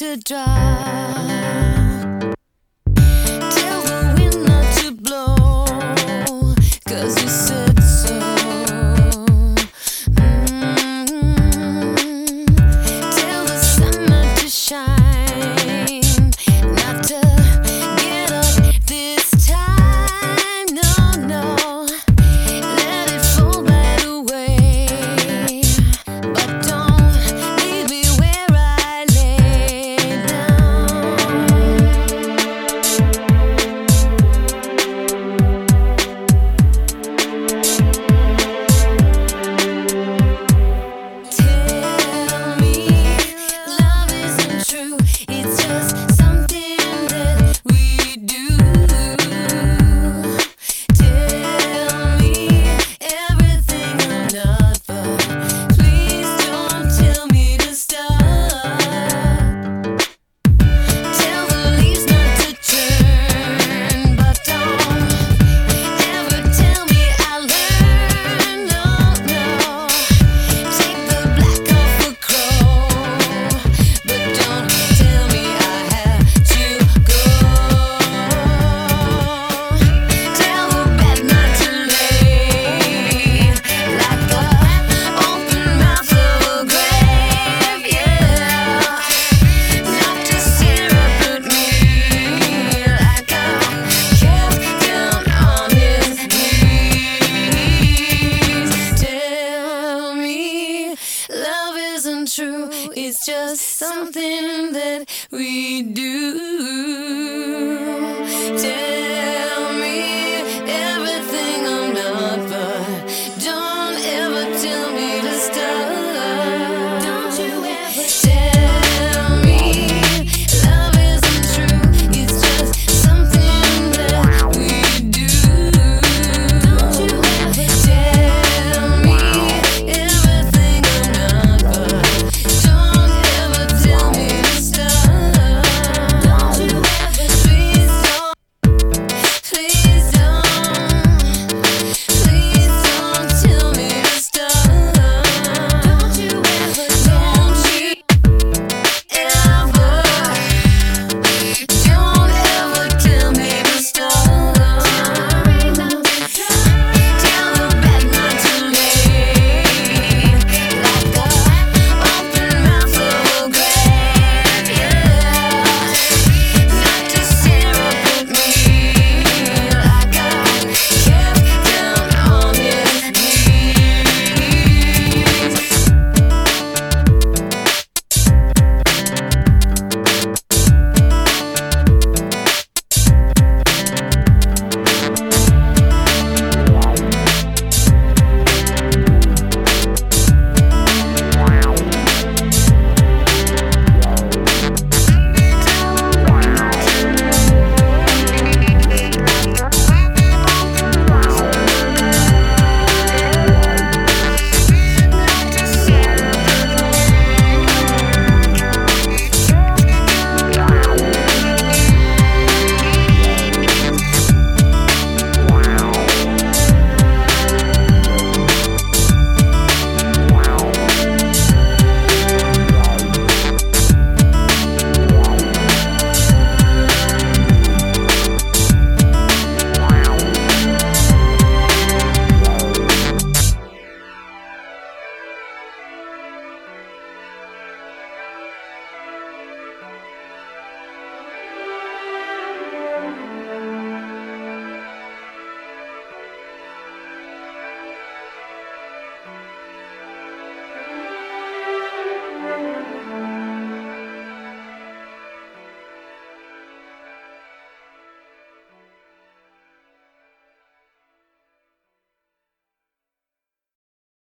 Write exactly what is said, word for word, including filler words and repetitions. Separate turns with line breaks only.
to drop. Tell the wind not to blow, 'cause you said so. Mm-hmm. Tell the sun not to shine, not to get up this time. No, no, let it fall right away. But don't leave me where I lay down. Tell me love isn't true, it's just something that we do. Tell me everything I'm not, but please don't tell me to stop. Tell the leaves not to turn, but don't ever tell me I learned. No, no. Take the black off a crow, but don't tell me I have to go. Tell the bed not to lay like the open mouth of a grave, yeah. Not to stare up at me like I'm kept down on his knees. Tell me love isn't true, it's just something that we do.